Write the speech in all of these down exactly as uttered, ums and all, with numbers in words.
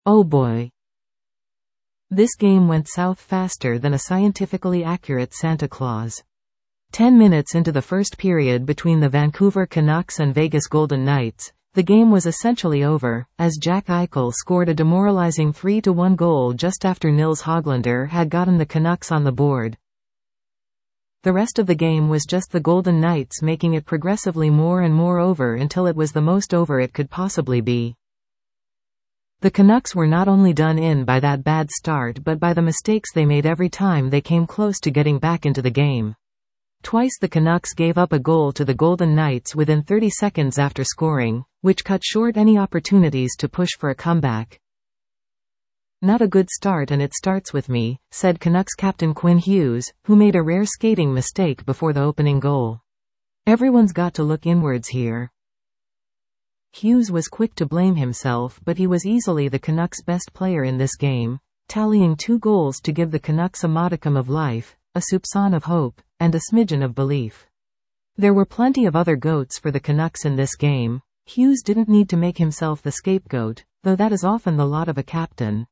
Oh boy. This game went south faster than a scientifically accurate Santa Claus. Ten minutes into the first period between the Vancouver Canucks and Vegas Golden Knights, the game was essentially over, as Jack Eichel scored a demoralizing three to one goal just after Nils Hoglander had gotten the Canucks on the board. The rest of the game was just the Golden Knights making it progressively more and more over until it was the most over it could possibly be. The Canucks were not only done in by that bad start but by the mistakes they made every time they came close to getting back into the game. Twice the Canucks gave up a goal to the Golden Knights within thirty seconds after scoring, which cut short any opportunities to push for a comeback. Not a good start, and it starts with me, said Canucks captain Quinn Hughes, who made a rare skating mistake before the opening goal. Everyone's got to look inwards here. Hughes was quick to blame himself, but he was easily the Canucks' best player in this game, tallying two goals to give the Canucks a modicum of life, a soupçon of hope, and a smidgen of belief. There were plenty of other goats for the Canucks in this game. Hughes didn't need to make himself the scapegoat, though that is often the lot of a captain.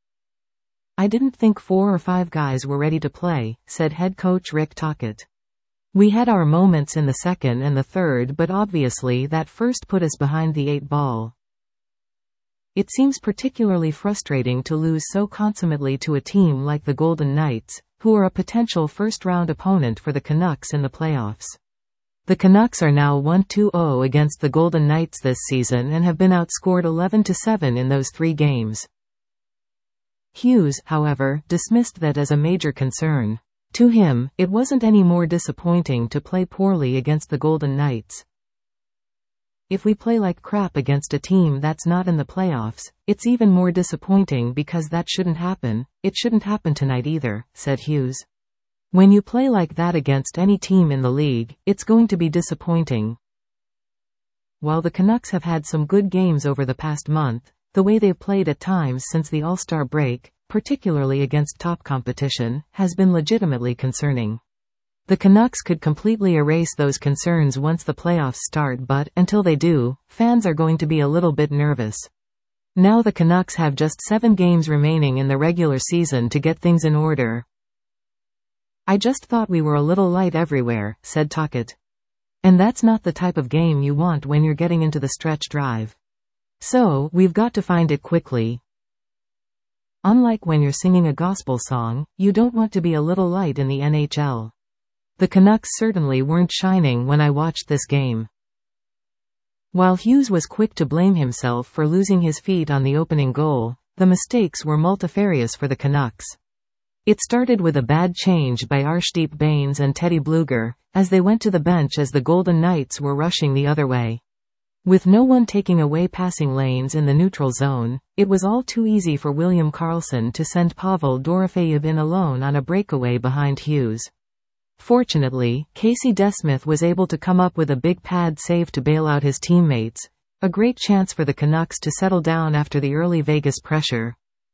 I didn't think four or five guys were ready to play, said head coach Rick Tocchet. We had our moments in the second and the third, but obviously that first put us behind the eight ball. It seems particularly frustrating to lose so consummately to a team like the Golden Knights, who are a potential first-round opponent for the Canucks in the playoffs. The Canucks are now one two oh against the Golden Knights this season and have been outscored eleven to seven in those three games. Hughes, however, dismissed that as a major concern. To him, it wasn't any more disappointing to play poorly against the Golden Knights. If we play like crap against a team that's not in the playoffs, it's even more disappointing because that shouldn't happen. It shouldn't happen tonight either, said Hughes. When you play like that against any team in the league, it's going to be disappointing. While the Canucks have had some good games over the past month, the way they've played at times since the All-Star break, particularly against top competition, has been legitimately concerning. The Canucks could completely erase those concerns once the playoffs start, but, until they do, fans are going to be a little bit nervous. Now the Canucks have just seven games remaining in the regular season to get things in order. I just thought we were a little light everywhere, said Tocchet. And that's not the type of game you want when you're getting into the stretch drive. So, we've got to find it quickly. Unlike when you're singing a gospel song, you don't want to be a little light in the N H L. The Canucks certainly weren't shining when I watched this game. While Hughes was quick to blame himself for losing his feet on the opening goal, the mistakes were multifarious for the Canucks. It started with a bad change by Arshdeep Bains and Teddy Blueger, as they went to the bench as the Golden Knights were rushing the other way. With no one taking away passing lanes in the neutral zone, it was all too easy for William Karlsson to send Pavel Dorofeyev in alone on a breakaway behind Hughes. Fortunately, Casey DeSmith was able to come up with a big pad save to bail out his teammates, a great chance for the Canucks to settle down after the early Vegas pressure.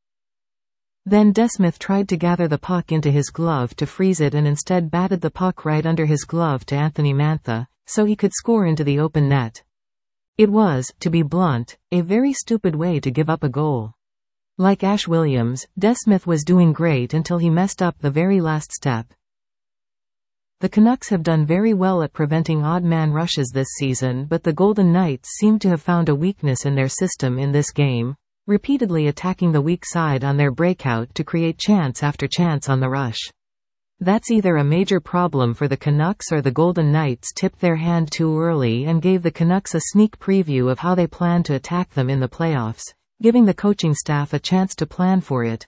Then DeSmith tried to gather the puck into his glove to freeze it and instead batted the puck right under his glove to Anthony Mantha, so he could score into the open net. It was, to be blunt, a very stupid way to give up a goal. Like Ash Williams, DeSmith was doing great until he messed up the very last step. The Canucks have done very well at preventing odd man rushes this season, but the Golden Knights seem to have found a weakness in their system in this game, repeatedly attacking the weak side on their breakout to create chance after chance on the rush. That's either a major problem for the Canucks or the Golden Knights tipped their hand too early and gave the Canucks a sneak preview of how they plan to attack them in the playoffs, giving the coaching staff a chance to plan for it.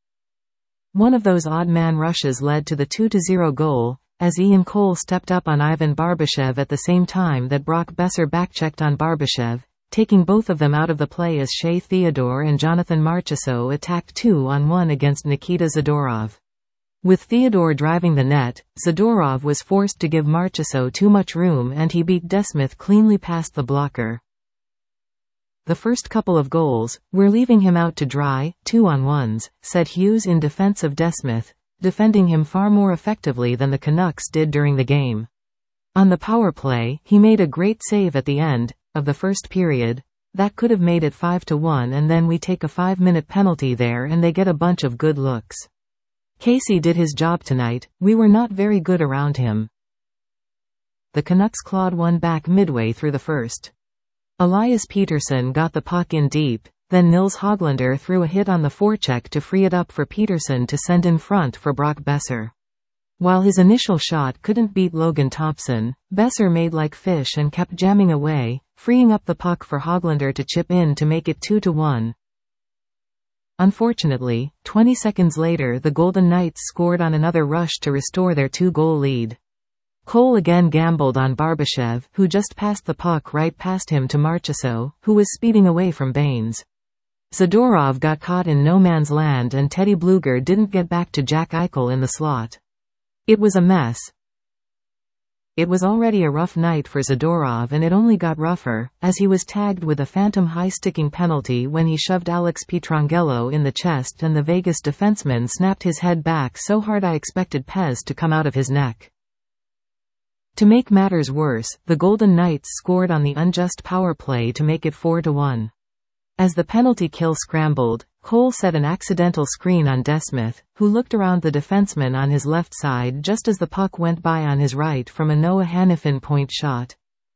One of those odd man rushes led to the two to zero goal, as Ian Cole stepped up on Ivan Barbashev at the same time that Brock Besser backchecked on Barbashev, taking both of them out of the play as Shea Theodore and Jonathan Marchessault attacked two on one against Nikita Zadorov. With Theodore driving the net, Zadorov was forced to give Marchessault too much room and he beat DeSmith cleanly past the blocker. The first couple of goals, "We're leaving him out to dry, two-on-ones," said Hughes in defense of DeSmith, defending him far more effectively than the Canucks did during the game. On the power play, he made a great save at the end of the first period. that could have made it five to one, and then we take a five minute penalty there and they get a bunch of good looks. Casey did his job tonight, we were not very good around him. The Canucks clawed one back midway through the first. Elias Pettersson got the puck in deep, then Nils Hoglander threw a hit on the forecheck to free it up for Pettersson to send in front for Brock Boeser. While his initial shot couldn't beat Logan Thompson, Boeser made like fish and kept jamming away, freeing up the puck for Hoglander to chip in to make it two to one. Unfortunately, twenty seconds later the Golden Knights scored on another rush to restore their two-goal lead. Cole again gambled on Barbashev, who just passed the puck right past him to Marchessault, who was speeding away from Baines. Zadorov got caught in no man's land and Teddy Blueger didn't get back to Jack Eichel in the slot. It was a mess. It was already a rough night for Zadorov, and it only got rougher, as he was tagged with a phantom high-sticking penalty when he shoved Alex Pietrangelo in the chest and the Vegas defenseman snapped his head back so hard I expected Pez to come out of his neck. To make matters worse, the Golden Knights scored on the unjust power play to make it four to one. As the penalty kill scrambled, Cole set an accidental screen on DeSmith, who looked around the defenseman on his left side just as the puck went by on his right from a Noah Hanifin point shot.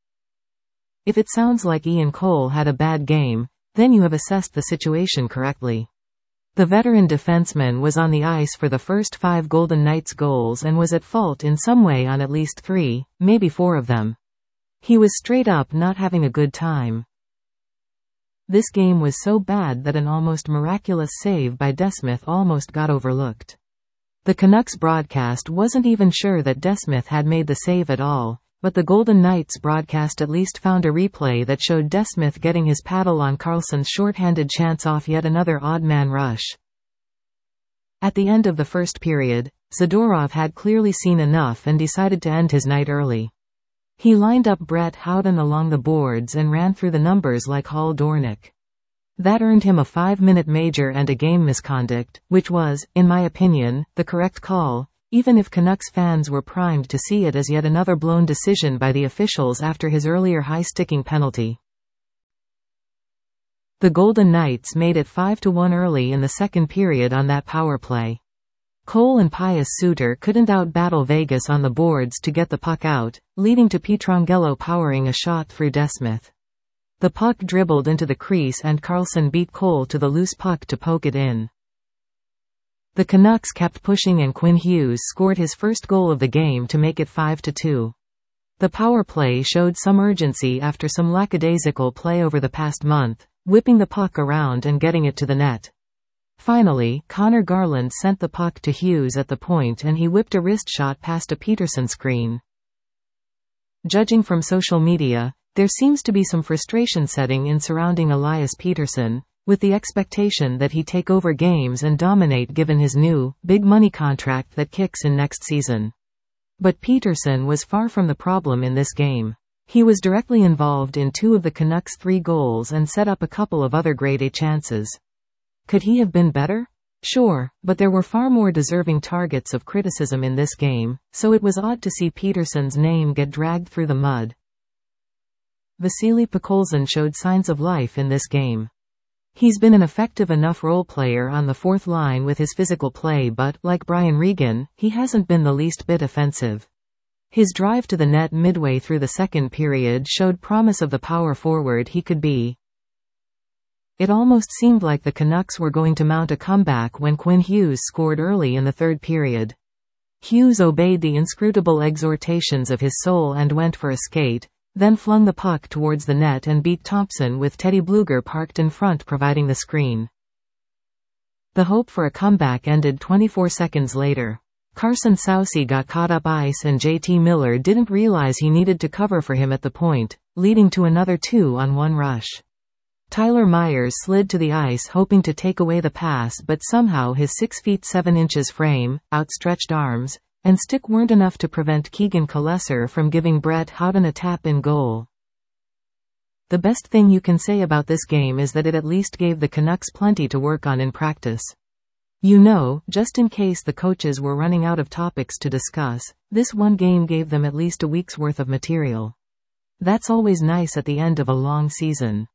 If it sounds like Ian Cole had a bad game, then you have assessed the situation correctly. The veteran defenseman was on the ice for the first five Golden Knights goals and was at fault in some way on at least three, maybe four of them. He was straight up not having a good time. This game was so bad that an almost miraculous save by DeSmith almost got overlooked. The Canucks broadcast wasn't even sure that DeSmith had made the save at all, but the Golden Knights broadcast at least found a replay that showed DeSmith getting his paddle on Karlsson's shorthanded chance off yet another odd man rush. At the end of the first period, Zadorov had clearly seen enough and decided to end his night early. He lined up Brett Howden along the boards and ran through the numbers like Hal Dornick. That earned him a five-minute major and a game misconduct, which was, in my opinion, the correct call, even if Canucks fans were primed to see it as yet another blown decision by the officials after his earlier high-sticking penalty. The Golden Knights made it five to one early in the second period on that power play. Cole and Pius Suter couldn't out-battle Vegas on the boards to get the puck out, leading to Pietrangelo powering a shot through DeSmith. The puck dribbled into the crease and Karlsson beat Cole to the loose puck to poke it in. The Canucks kept pushing and Quinn Hughes scored his first goal of the game to make it five to two. The power play showed some urgency after some lackadaisical play over the past month, whipping the puck around and getting it to the net. Finally, Connor Garland sent the puck to Hughes at the point and he whipped a wrist shot past a Pettersson screen. Judging from social media, there seems to be some frustration setting in surrounding Elias Pettersson, with the expectation that he take over games and dominate given his new, big money contract that kicks in next season. But Pettersson was far from the problem in this game. He was directly involved in two of the Canucks' three goals and set up a couple of other grade A chances. Could he have been better? Sure, but there were far more deserving targets of criticism in this game, so it was odd to see Pettersson's name get dragged through the mud. Vasily Podkolzin showed signs of life in this game. He's been an effective enough role player on the fourth line with his physical play, but, like Brian Regan, he hasn't been the least bit offensive. His drive to the net midway through the second period showed promise of the power forward he could be. It almost seemed like the Canucks were going to mount a comeback when Quinn Hughes scored early in the third period. Hughes obeyed the inscrutable exhortations of his soul and went for a skate, then flung the puck towards the net and beat Thompson with Teddy Blueger parked in front providing the screen. The hope for a comeback ended twenty-four seconds later. Carson Soucy got caught up ice and J T Miller didn't realize he needed to cover for him at the point, leading to another two-on-one rush. Tyler Myers slid to the ice hoping to take away the pass, but somehow his six feet seven inches frame, outstretched arms, and stick weren't enough to prevent Keegan Kolesar from giving Brett Howden a tap-in goal. The best thing you can say about this game is that it at least gave the Canucks plenty to work on in practice. You know, just in case the coaches were running out of topics to discuss, this one game gave them at least a week's worth of material. That's always nice at the end of a long season.